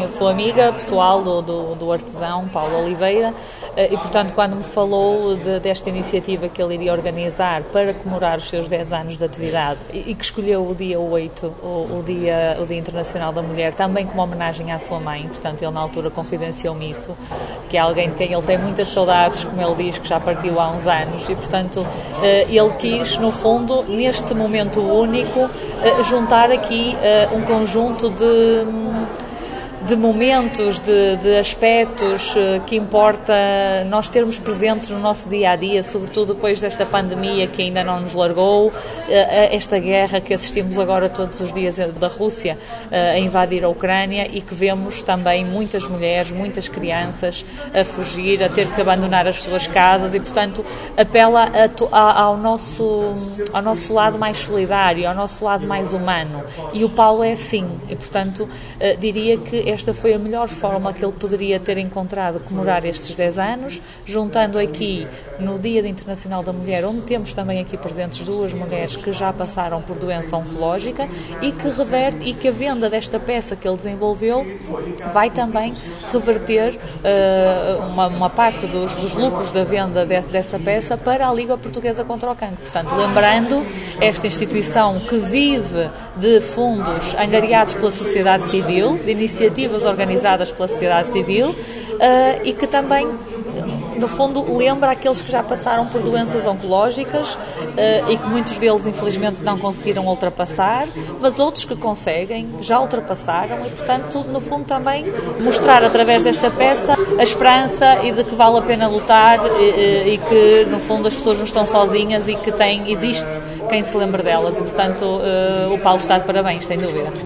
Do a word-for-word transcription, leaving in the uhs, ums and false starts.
sou amiga pessoal do, do, do artesão Paulo Oliveira e, portanto, quando me falou de, desta iniciativa que ele iria organizar para comemorar os seus dez anos de atividade e, e que escolheu o dia oito, o, o, dia, o Dia Internacional da Mulher, também como homenagem à sua mãe, portanto, ele na altura confidenciou-me isso, que é alguém de quem ele tem muitas saudades, como ele diz, que já partiu há uns anos e, portanto, ele quis, no fundo, neste momento único, juntar aqui um conjunto de de momentos, de, de aspectos que importa nós termos presentes no nosso dia-a-dia, sobretudo depois desta pandemia que ainda não nos largou, esta guerra que assistimos agora todos os dias da Rússia a invadir a Ucrânia e que vemos também muitas mulheres, muitas crianças a fugir, a ter que abandonar as suas casas e, portanto, apela a, a, ao, nosso, ao nosso lado mais solidário, ao nosso lado mais humano. E o Paulo é assim, e, portanto, diria que esta foi a melhor forma que ele poderia ter encontrado de comemorar estes dez anos, juntando aqui no Dia Internacional da Mulher, onde temos também aqui presentes duas mulheres que já passaram por doença oncológica e que reverte e que a venda desta peça que ele desenvolveu vai também reverter uh, uma, uma parte dos, dos lucros da venda de, dessa peça para a Liga Portuguesa contra o Cancro. Portanto, lembrando esta instituição que vive de fundos angariados pela sociedade civil, de iniciativas organizadas pela sociedade civil uh, e que também, no fundo, lembra aqueles que já passaram por doenças oncológicas uh, e que muitos deles, infelizmente, não conseguiram ultrapassar, mas outros que conseguem, já ultrapassaram e, portanto, no fundo, também mostrar através desta peça a esperança e de que vale a pena lutar e, e que, no fundo, as pessoas não estão sozinhas e que tem, existe quem se lembre delas e, portanto, uh, o Paulo está de parabéns, sem dúvida.